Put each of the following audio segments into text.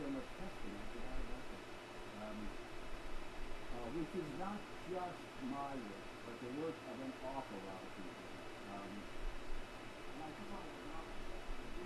so much testing. I forgot about that. Which is not just my work, but the work of an awful lot of people. And I just want to acknowledge that.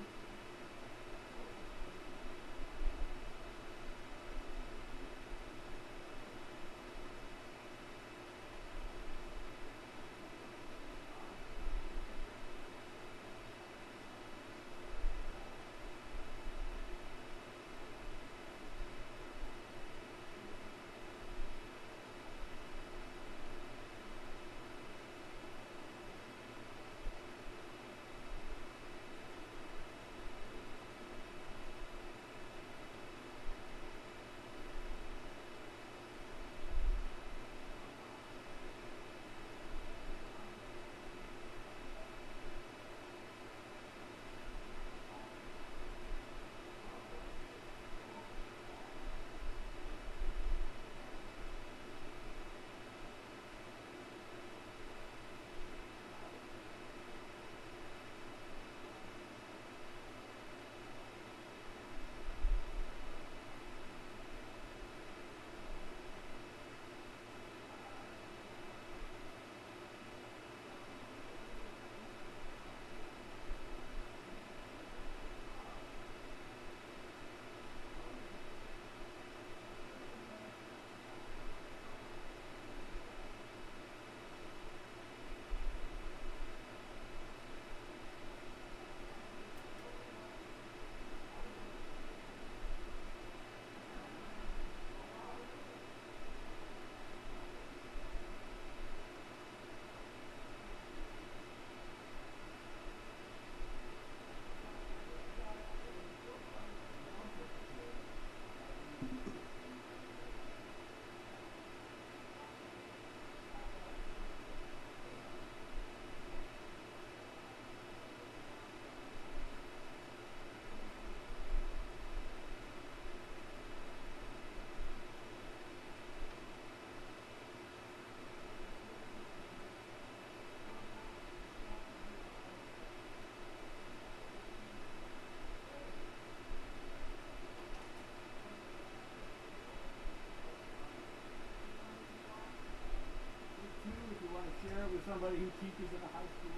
If you want to share it with somebody who teaches at a high school.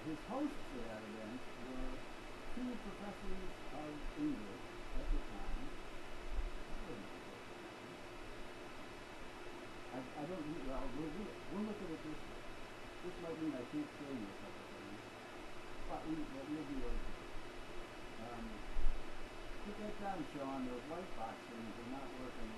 his hosts for that event were two professors of English at the time. I don't, well, we'll look at it this way. This might mean I can't show you a couple things, but we'll be able to. Put that down, Sean. Those white box things are not working.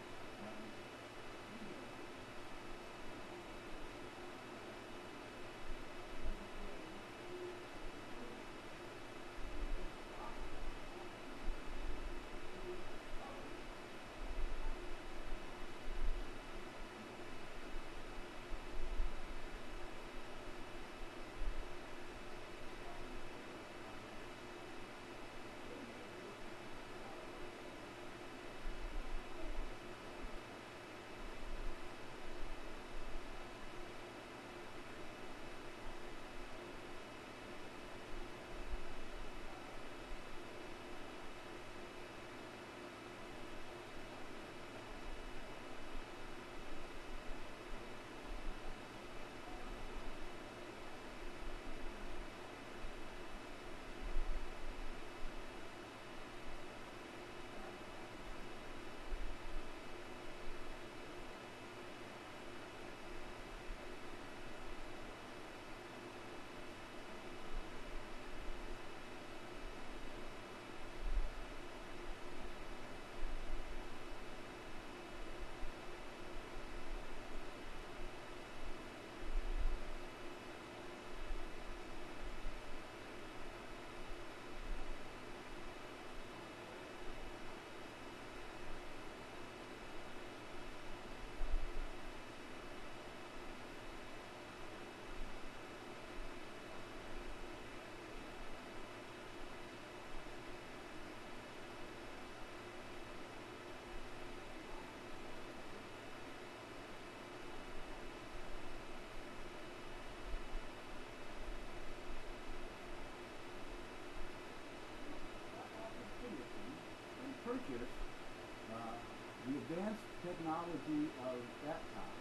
Purchase the advanced technology of that time.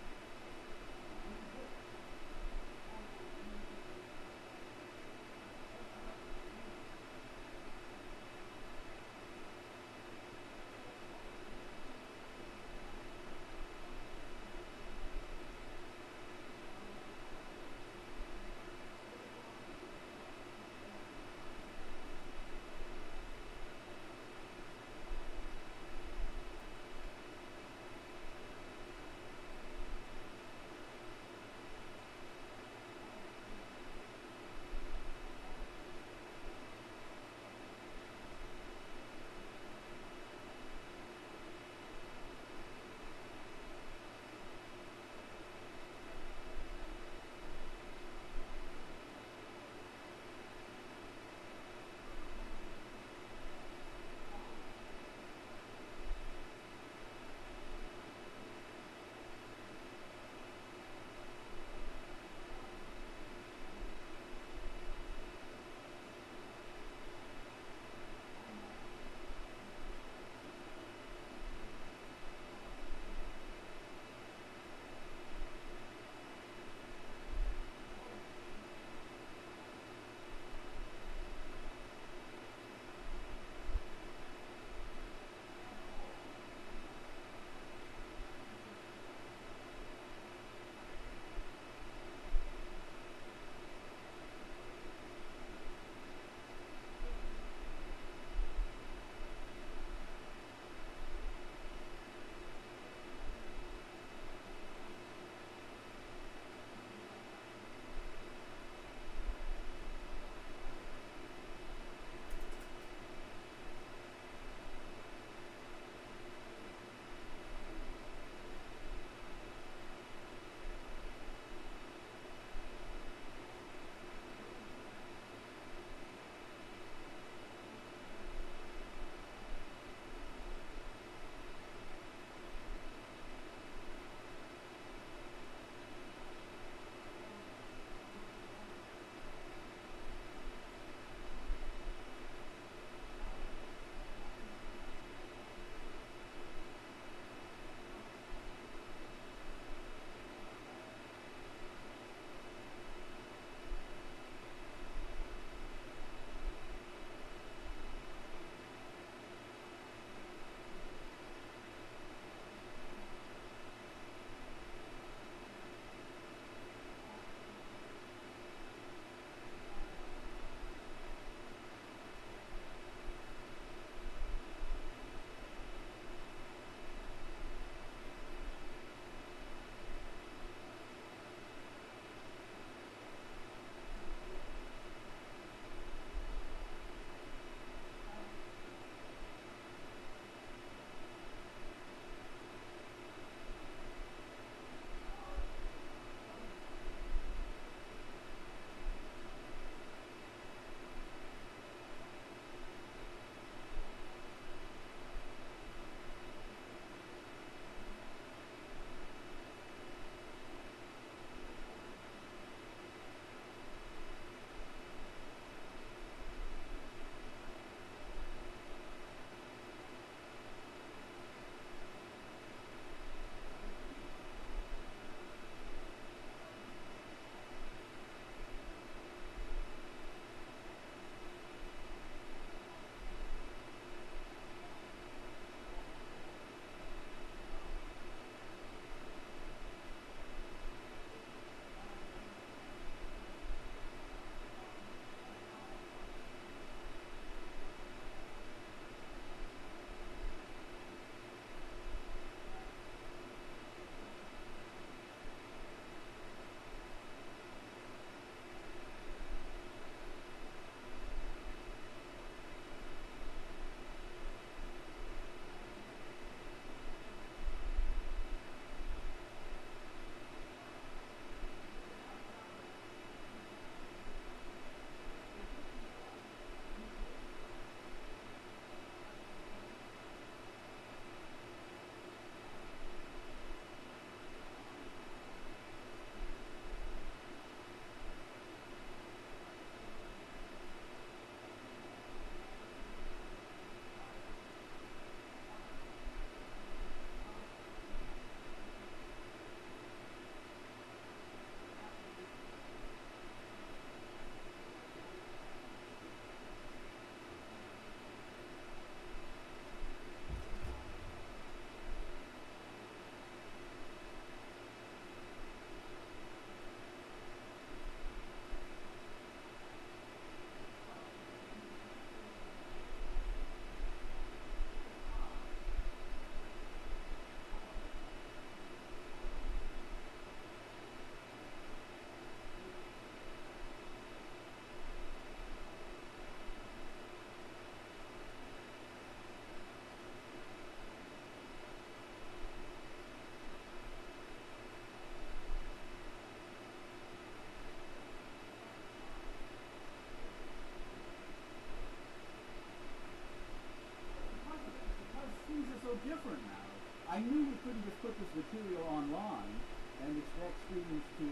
different now. I knew we couldn't just put this material online and expect students to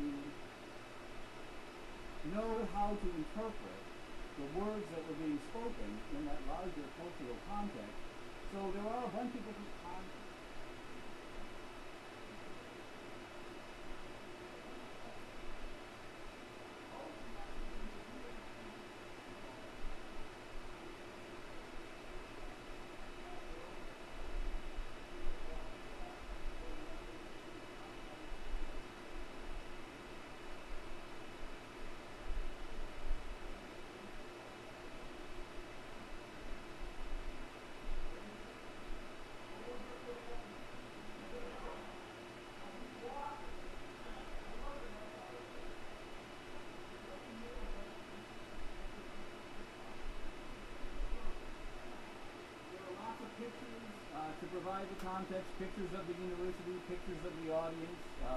know how to interpret the words that were being spoken in that larger cultural context. So there are a bunch of different concepts. To provide the context, pictures of the university, pictures of the audience,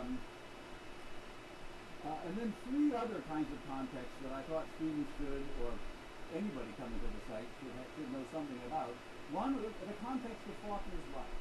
and then three other kinds of contexts that I thought students should, or anybody coming to the site, should know something about. One, the context of Faulkner's life.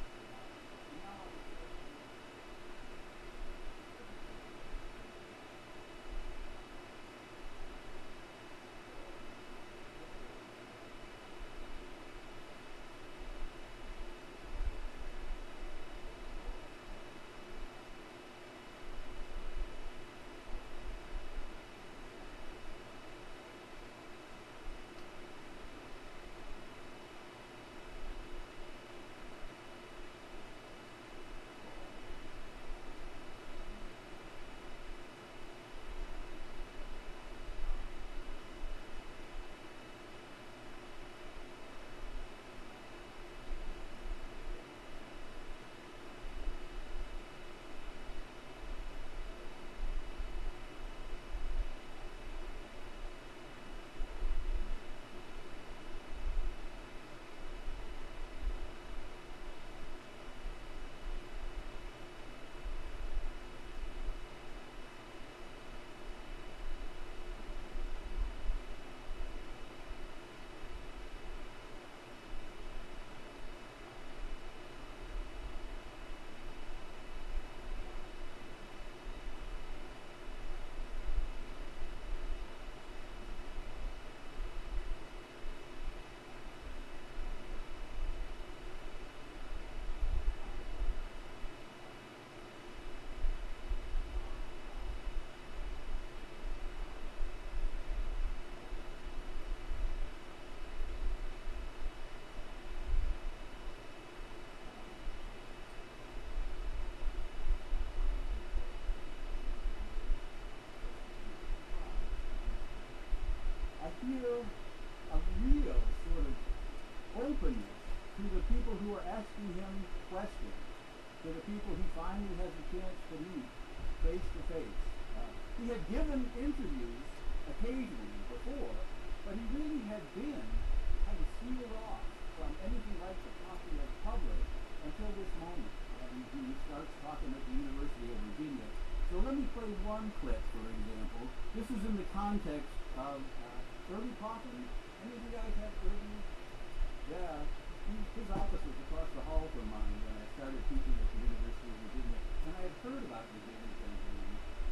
Feel a real sort of openness to the people who are asking him questions, to the people he finally has a chance to meet face to face. He had given interviews occasionally before, but he really had been kind of sealed off from anything like the popular public until this moment. He starts talking at the University of Virginia. So let me play one clip, for example. This is in the context of Irby Popham. Any of you guys have Irby? Yeah. His office was across the hall from mine when I started teaching at the University of Virginia. And I had heard about Virginia Gentlemen,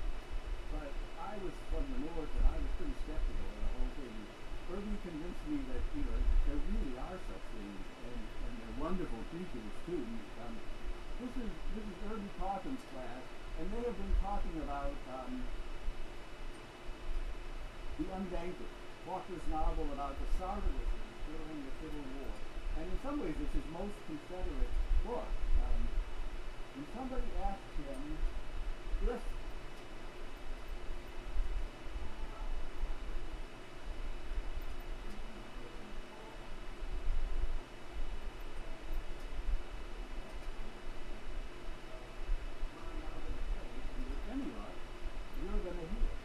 but I was from the north and I was pretty skeptical of the whole thing. Irby convinced me that, there really are such things, and they're wonderful teachers too. This is Irby Popham's class, and they have been talking about The Unbanked, Faulkner's novel about the Sardinism during the Civil War. And in some ways, it's his most Confederate book. And somebody asked him if any luck, you're going to hear.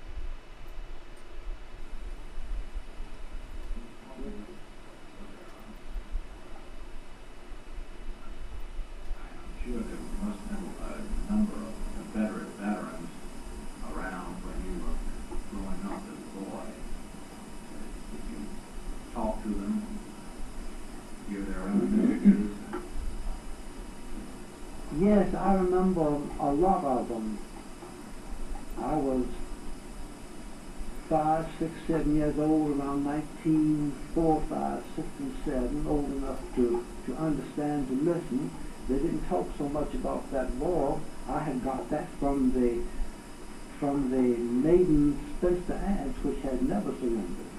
Sure, there must have a number of Confederate veterans lot of them. I was 5, 6, 7 years old around 1904, 5, 6, and 7, old enough to understand, to listen. They didn't talk so much about that war. I had got that from the maiden Spencer ads, which had never surrendered.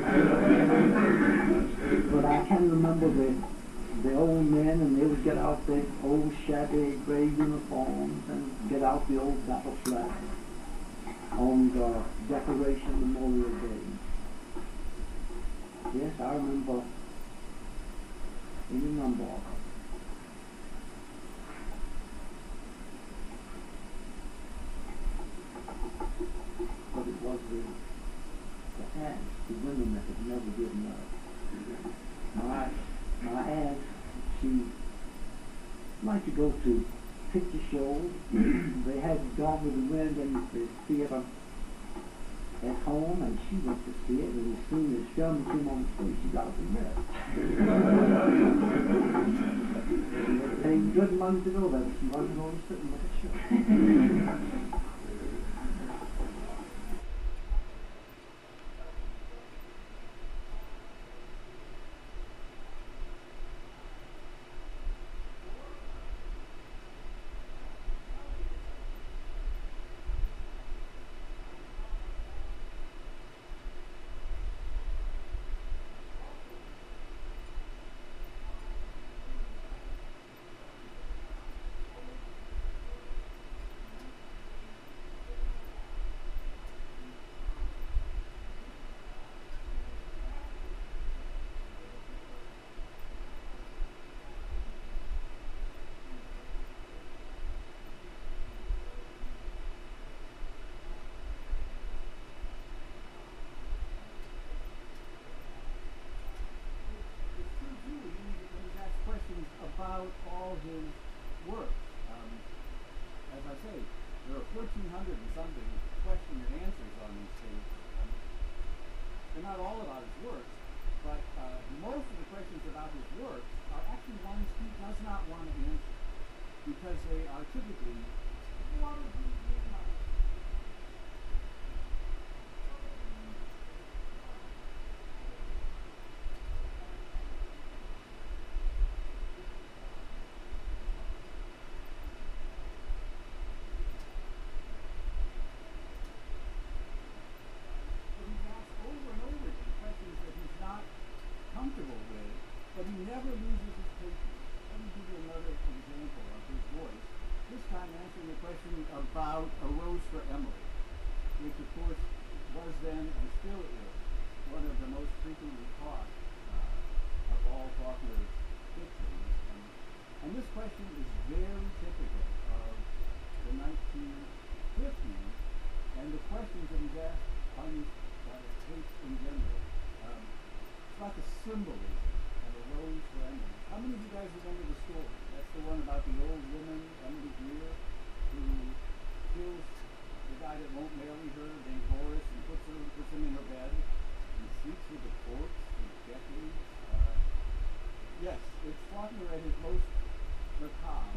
But I can remember the old men, and they would get out their old shabby gray uniforms and get out the old battle flag on the Decoration Memorial Day. Yes, I remember any number of them. But it was the ads, the women that had never given up. My aunt, she liked to go to picture shows. They had Gone with the Wind in the theater at home, and she went to see it, and as soon as film came on the screen, she got up and left. It paid good money to go there, but she wasn't going to sit and look at shows. About all his work. As I say, there are 1,400 and something question and answers on these things. They're not all about his works, but most of the questions about his works are actually ones he does not want to answer, because they are typically, what would you mean by it? Comfortable with, but he never loses his patience. Let me give you another example of his voice. This time answering the question about A Rose for Emily, which of course was then and still is one of the most frequently taught of all Faulkner's fictions. And this question is very typical of the 1950s and the questions that he's asked on his tapes in general. About the symbolism of A Rose for Emily. How many of you guys remember the story? That's the one about the old woman, Emily Greer, who kills the guy that won't marry her, named Horace, and puts him in her bed, and sleeps with the corpse for decades. Yes, it's Faulkner at his most macabre.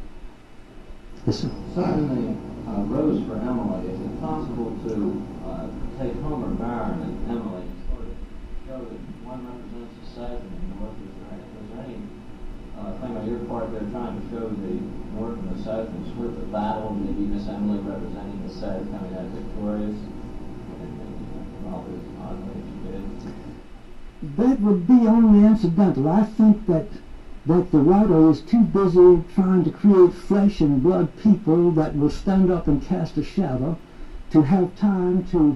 Certainly, Rose for Emily, is it possible to take Homer Byron and Emily and sort of show that one represents the South and the North? Was there any thing on your part there trying to show the North and the South in sort of a battle, maybe Miss Emily representing the South coming out victorious? Probably oddly if you did. That would be only incidental. I think that the writer is too busy trying to create flesh and blood people that will stand up and cast a shadow to have time to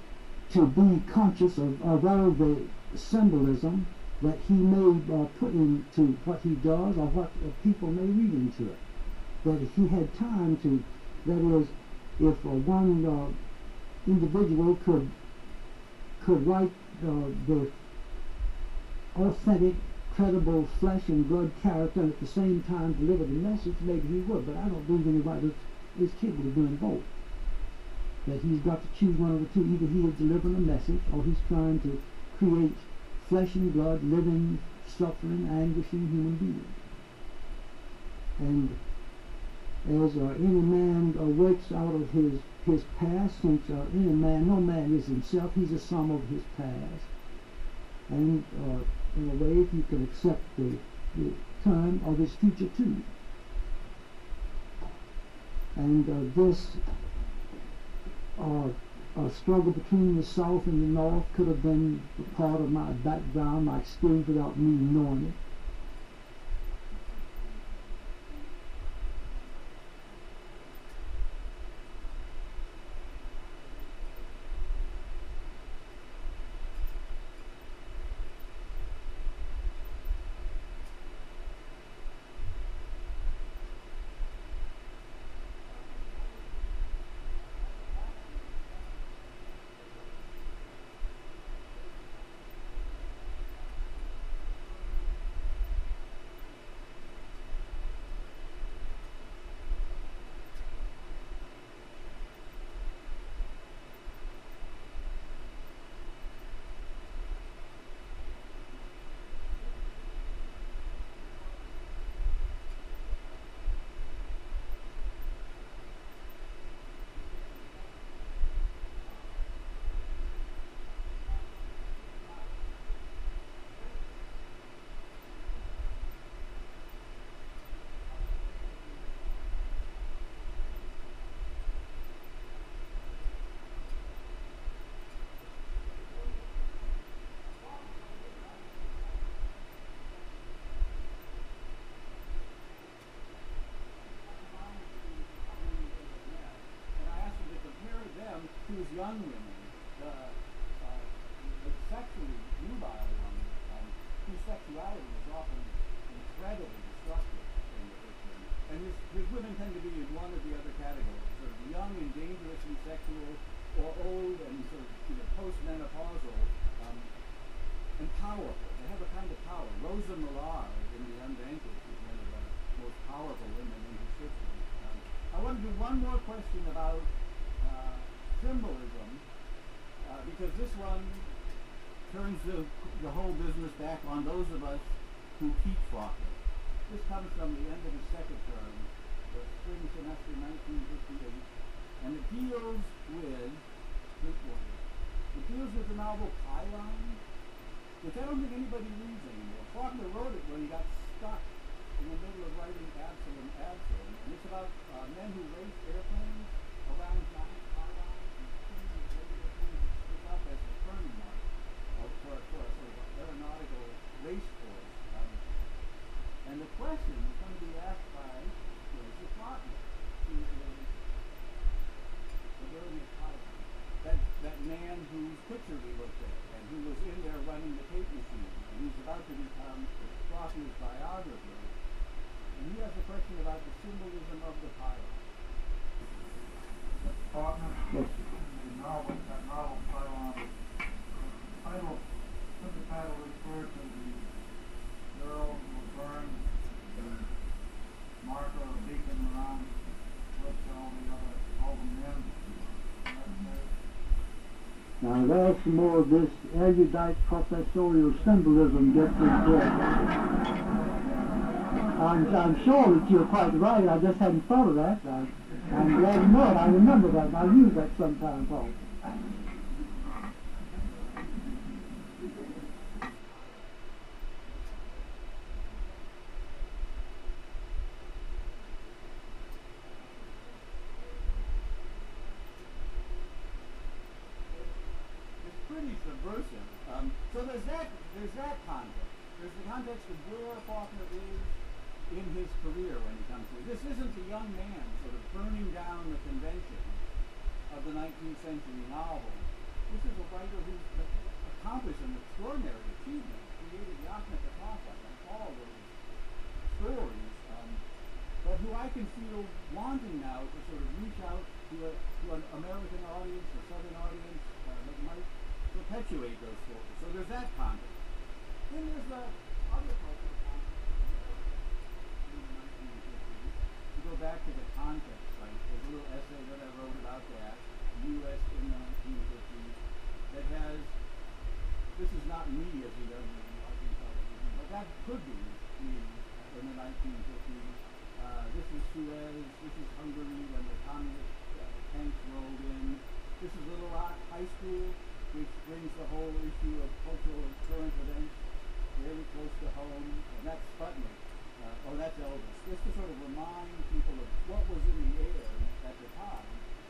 be conscious of all the symbolism that he may put into what he does, or what people may read into it. That if he had time to, that is, if one individual could write the authentic, credible flesh and blood character and at the same time deliver the message, maybe he would. But I don't believe any writer is capable of doing both. That he's got to choose one of the two. Either he is delivering a message, or he's trying to create flesh and blood, living, suffering, anguishing human beings. And as any man wakes out of his past, since any man, no man is himself, he's a sum of his past. And in a way, if you can accept the term, of his future too. And this struggle between the South and the North could have been a part of my background, my experience, without me knowing it. These young women, the sexually nubile ones, whose sexuality is often incredibly destructive in the fiction. And these women tend to be in one or the other category, sort of young and dangerously sexual, or old and sort of post-menopausal, and powerful. They have a kind of power. Rosa Millard in The Unvanquished is one of the most powerful women in his fiction. I want to do one more question about symbolism, because this one turns the whole business back on those of us who teach Faulkner. This comes from the end of his second term, the spring semester 1958, and it deals with the novel Pylon, which I don't think anybody reads anymore. Faulkner wrote it when he got stuck in the middle of writing Absalom, and it's about men who race airplanes around giant pylons and trees and radio things that stick up as a turning mark for a sort of aeronautical race course. And the question is going to be asked by Joseph Faulkner, who is the earliest pylon. That man whose picture we looked at, and who was in there running the tape machine, and who's about to become Faulkner's biographer. And he has a question about the symbolism of the pylon. Faulkner, Yes. that novel Pylon, could the title refer to the girl who was burned, the marker or beacon around which all the men? Now there's some more of this erudite professorial symbolism gets into it. I'm sure that you're quite right. I just hadn't thought of that. I'm glad you know it. I remember that, and I use that sometimes also. It's pretty subversive. So there's that context. There's the context of where Faulkner is in his career when he comes to it. This isn't the young man sort of burning down the conventions of the 19th century novel. This is a writer who's accomplished an extraordinary achievement, created Yasna-Kataka and all those stories, but who I can feel wanting now to sort of reach out to an American audience, a Southern audience that might perpetuate those stories. So there's that context. Then there's the other cultural context. To go back to the context, right? There's a little essay that I wrote about that, U.S. in the 1950s, that has, this is not me as he does in watching television, but that could be me in the 1950s. This is Suez. This is Hungary when the communist tanks rolled in. This is Little Rock High School, which brings the whole issue of cultural and current events very close to home. And that's Sputnik. That's Elvis. Just to sort of remind people of what was in the air at the time.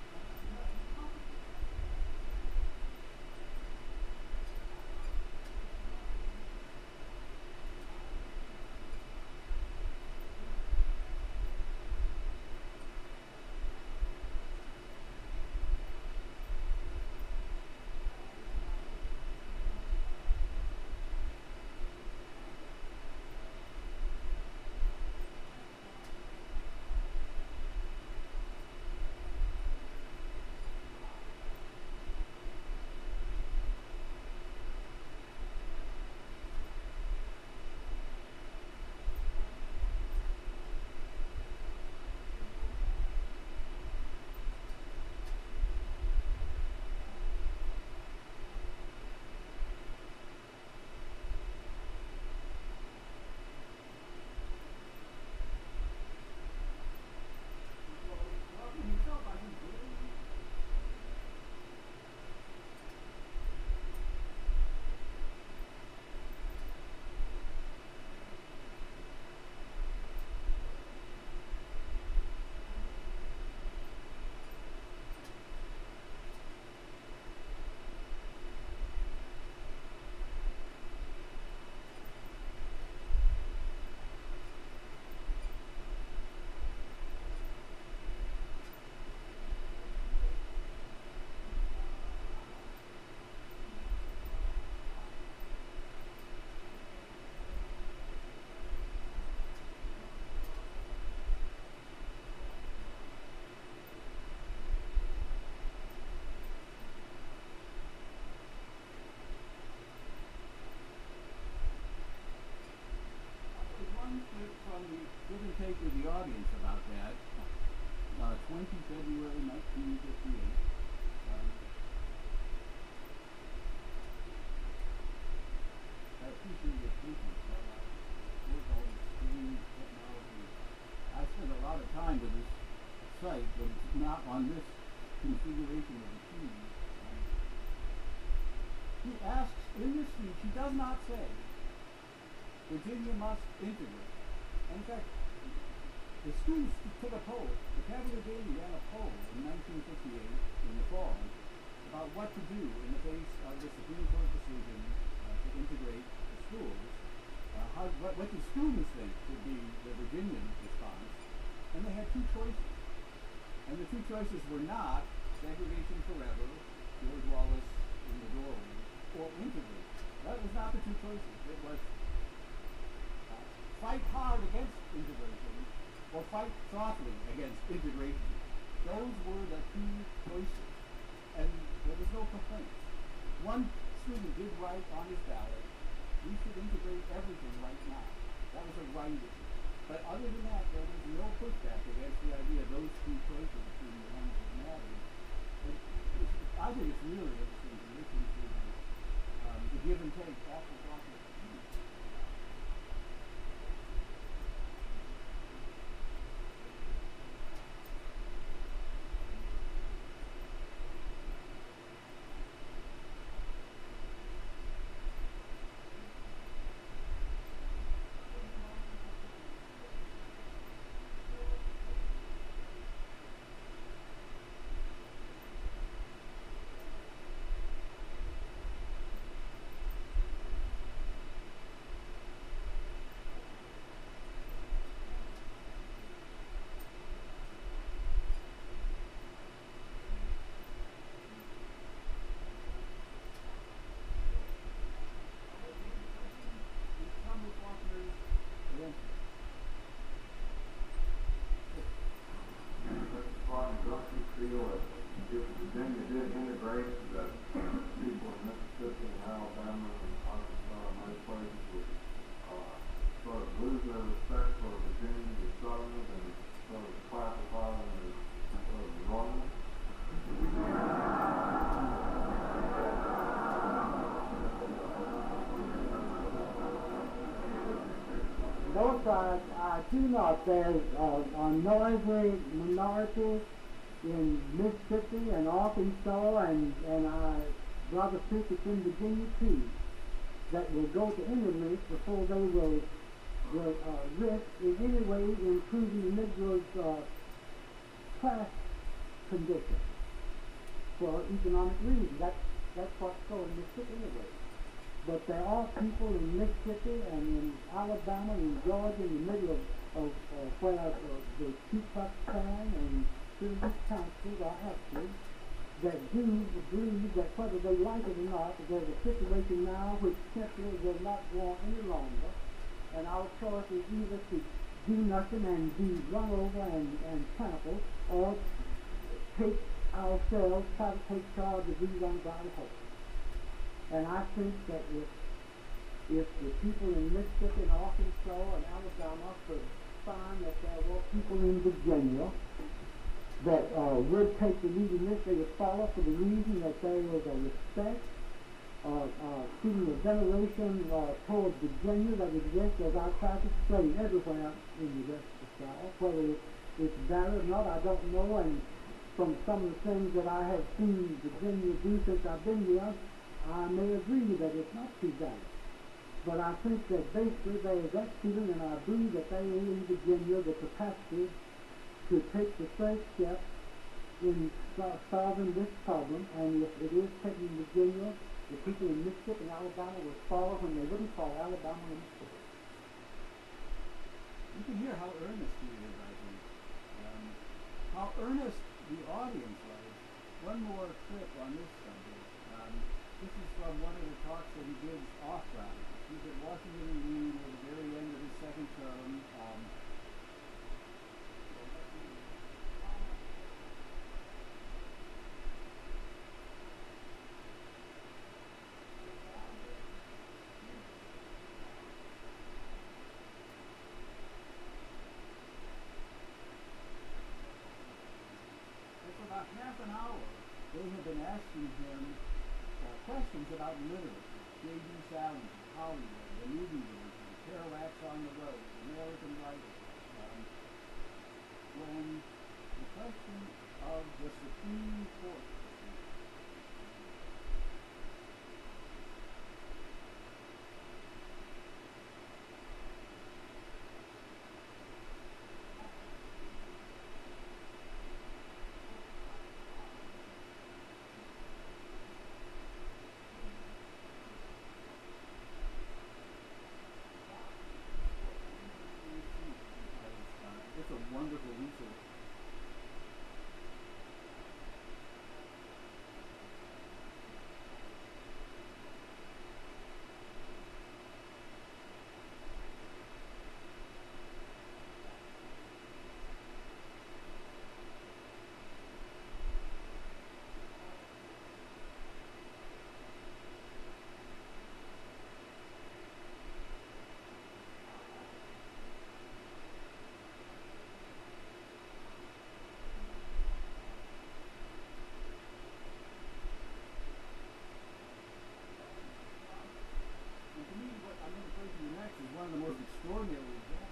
Give and take with the audience about that. 20 February 1958. I appreciate your patience while I work on screen technology. I spend a lot of time with this site, but it's not on this configuration of the machine. He asks in this speech, he does not say, Virginia must integrate. In fact, the students took a poll. The Cavalier Daily ran a poll in 1958, in the fall, about what to do in the face of the Supreme Court decision to integrate the schools. What do students think should be the Virginian response? And they had two choices. And the two choices were not segregation forever, George Wallace in the doorway, or integrate. That was not the two choices. It was fight hard against integration or fight softly against integration. Those were the two choices. And there was no complaint. One student did write on his ballot, we should integrate everything right now. That was a right issue. But other than that, there was no pushback against the idea of those two choices being the ones that mattered. I think it's really interesting to listen to the give and take after talking to students. both sides, I do not. There's a noisy minority in Mississippi and Arkansas, and I rather think it's in Virginia too, that will go to any length before they will risk in any way improving the Negro's class condition for economic reasons. That's what's so in Mississippi anyway. But there are people in Mississippi and in Alabama and Georgia in the middle of where the Ku Klux Klan and student councils are active that do believe that whether they like it or not, there's a situation now which simply will not go on any longer. And our choice is either to do nothing and be run over and trampled, or take ourselves, try to take charge of these ungodly hopes. And I think that if the people in Mississippi and Arkansas and Alabama could find that there were people in Virginia that would take the lead in this, they would follow for the reason that there is a respect, a veneration towards Virginia that exists, as I try to explain everywhere in the rest of the South. Whether it's valid or not, I don't know, and from some of the things that I have seen Virginia do since I've been here, I may agree that it's not too valid. But I think that basically there is that feeling, and I believe that there is in Virginia the capacity to take the first step in solving this problem, and if it is taken in Virginia, the people in Mississippi and Alabama will follow when they wouldn't follow Alabama and Mississippi. You can hear how earnest he is, I think. How earnest the audience was. One more clip on this subject. This is from one of the talks that he gives off-Brown. He's at Washington and Lee near the very end of his second term. For about half an hour, they have been asking him questions about literature, J.D. Salinger, Hollywood, the movie version, Parallax on the Road, American writers. When the question of the Supreme Court it's a wonderful resource. One of the most extraordinary examples.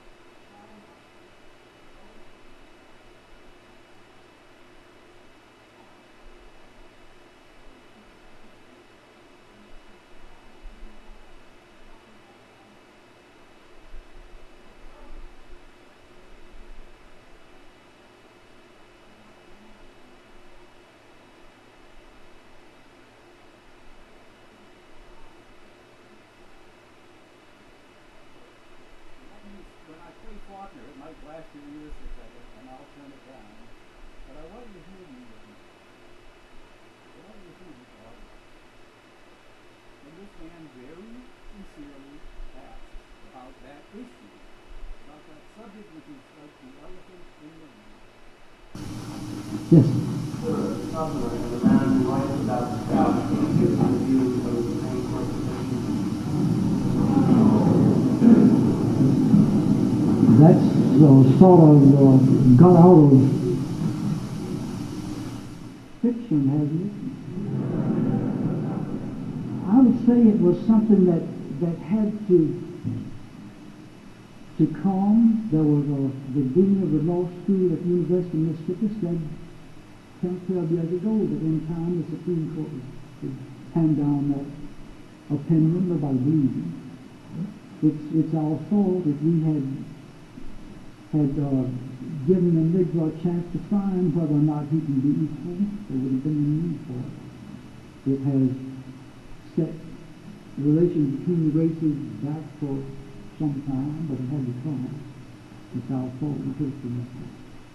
Faulkner, it might blast your ears for a second, and I'll turn it down. But I want you to hear me. I want you to hear this audience. And this man very sincerely asks about that issue, about that subject which is like the elephant in the room. Yes. The governor and the man who writes about the South, can you give some views of the Supreme Court position? That's sort of got out of fiction, hasn't it? I would say it was something that had to to come. There was the dean of the law school at the University of Mississippi said 10, 12 years ago that in time the Supreme Court would hand down that opinion. Nobody believed it. It's our fault that we had given the Negro a chance to find whether or not he can be equal. There would have been a need for it. It has set relations between the races back for some time, but it had to come. It's our fault we took the mistake.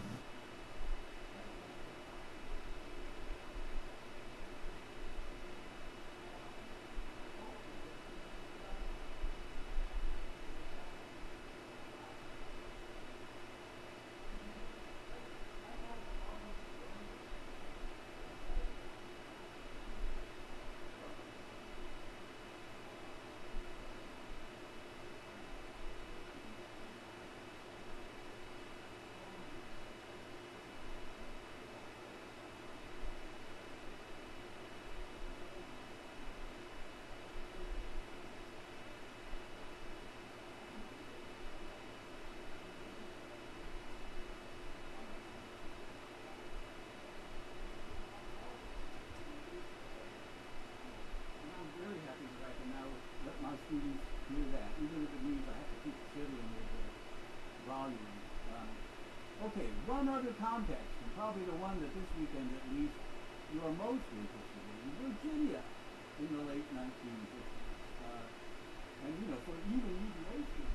students hear that, even if it means I have to keep fiddling with the volume. Okay, one other context, and probably the one that this weekend at least you are most interested in, Virginia in the late 1950s. And you know, for even those students.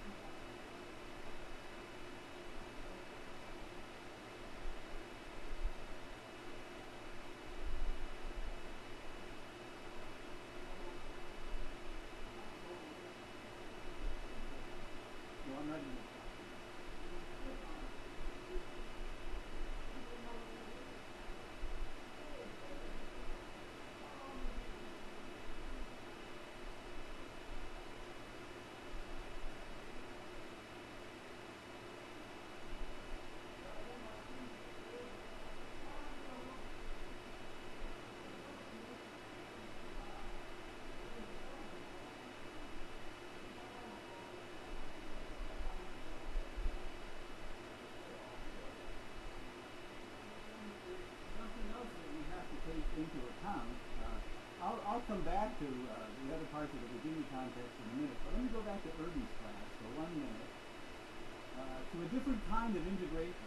Into account. I'll come back to the other parts of the Virginia context in a minute, but let me go back to Irby's class for 1 minute to a different kind of integration.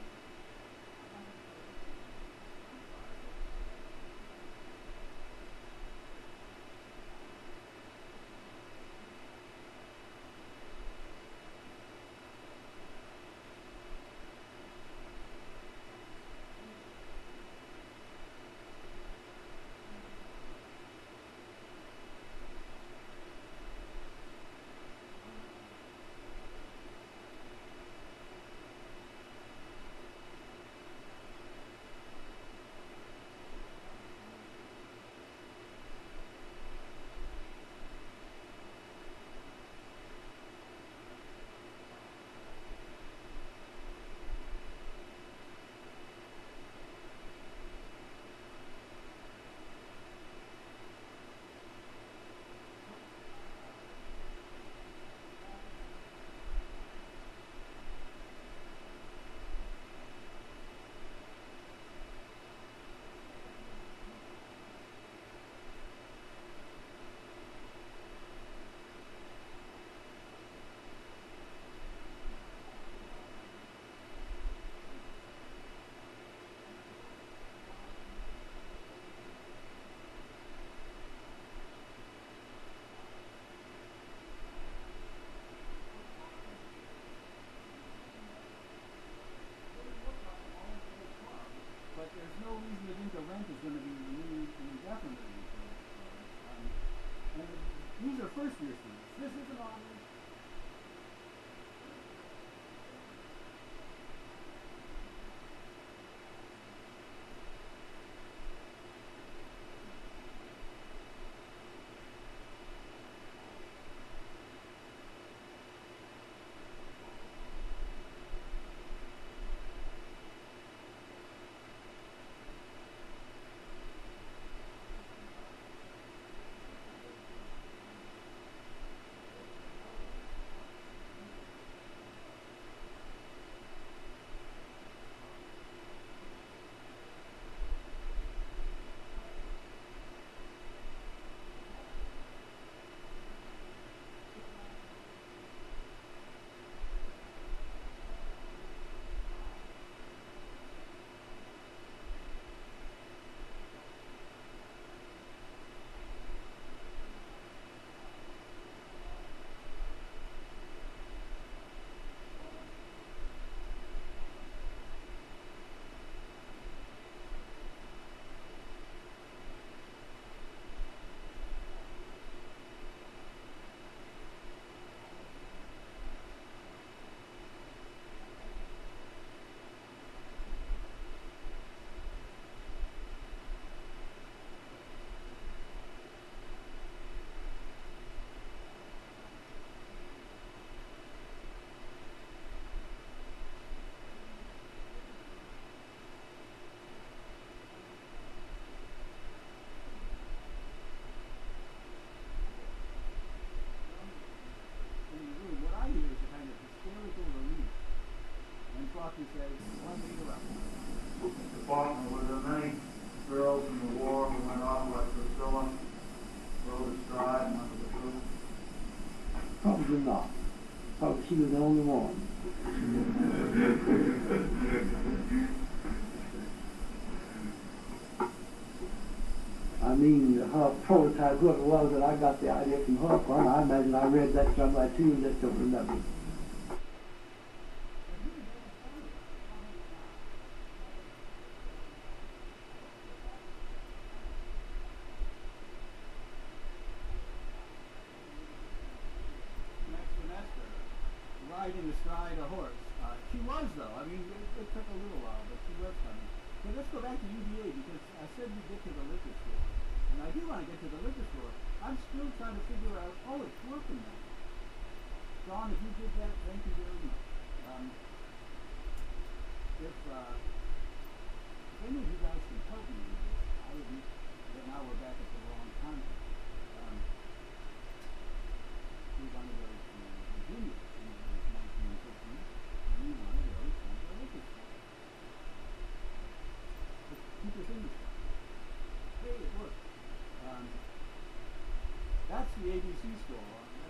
or not. Probably she was the only one. I mean, her prototype, whoever it was that I got the idea from her from, I imagine I read that somewhere too and just don't remember. Next semester, riding astride a horse. She was though. I mean, it took a little while, but she was coming. But let's go back to UVA because I said we get to the liquor store. And I do want to get to the liquor store. I'm still trying to figure out, oh, it's working now. John, if you did that, thank you very much. If any of you guys can help me with this, I would be, but now we're back at the wrong context. We want to go to Virginia in the 1950s, and we want to go to the liquor store. Keep your fingers crossed. Hey, it worked. That's the ABC store.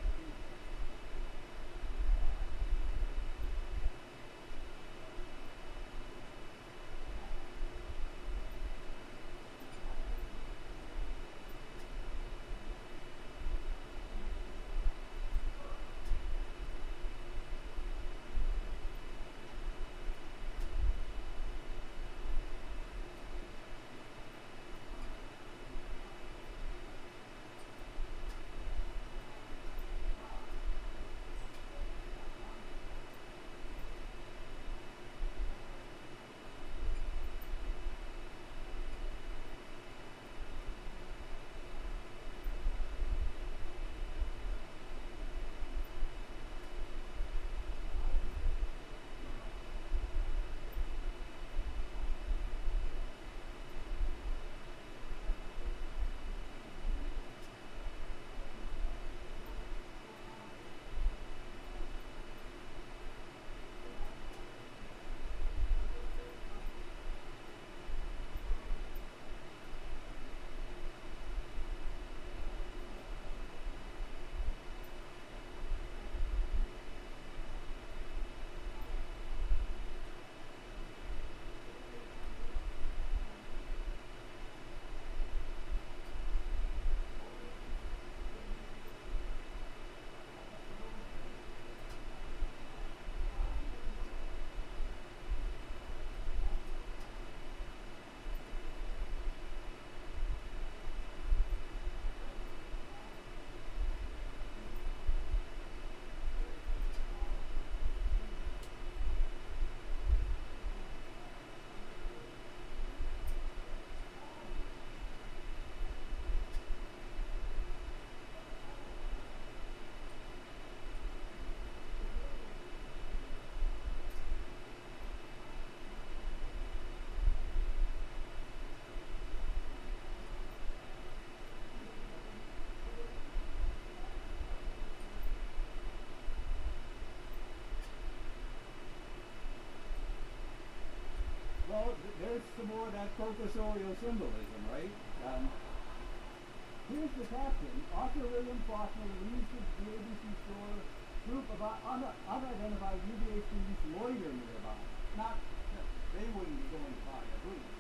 Well, there's some more of that professorial symbolism, right? Here's the captain. Arthur William Faulkner leaves the ABC store. Group of unidentified UVA students loiter nearby. Not, they wouldn't be going to buy a booth.